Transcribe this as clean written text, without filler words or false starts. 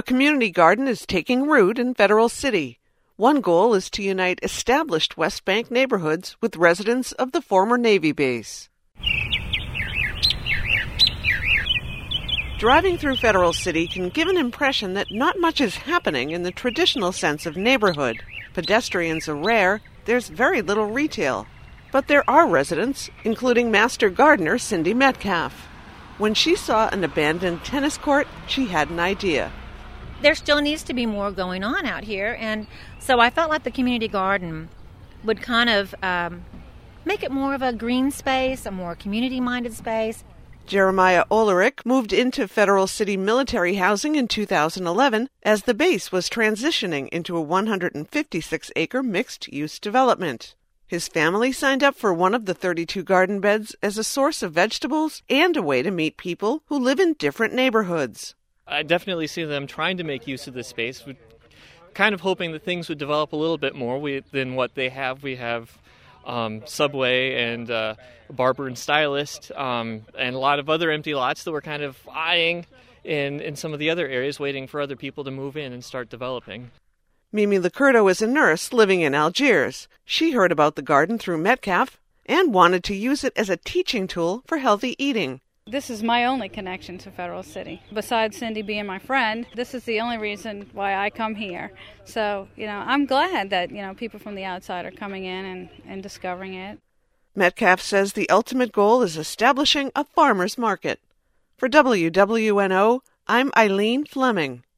community garden is taking root in Federal City. One goal is to unite established West Bank neighborhoods with residents of the former Navy base. Driving through Federal City can give an impression that not much is happening in the traditional sense of neighborhood. Pedestrians are rare, there's very little retail. But there are residents, including Master Gardener Cindy Metcalf. When she saw an abandoned tennis court, she had an idea. There still needs to be more going on out here, and so I felt like the community garden would kind of make it more of a green space, a more community-minded space. Jeremiah Olerich moved into Federal City military housing in 2011 as the base was transitioning into a 156-acre mixed-use development. His family signed up for one of the 32 garden beds as a source of vegetables and a way to meet people who live in different neighborhoods. I definitely see them trying to make use of this space, kind of hoping that things would develop a little bit more than what they have. We have Subway and Barber and Stylist and a lot of other empty lots that we're kind of eyeing in some of the other areas, waiting for other people to move in and start developing. Mimi Licurdo is a nurse living in Algiers. She heard about the garden through Metcalf and wanted to use it as a teaching tool for healthy eating. This is my only connection to Federal City. Besides Cindy being my friend, this is the only reason why I come here. So, I'm glad that, people from the outside are coming in and discovering it. Metcalf says the ultimate goal is establishing a farmer's market. For WWNO, I'm Eileen Fleming.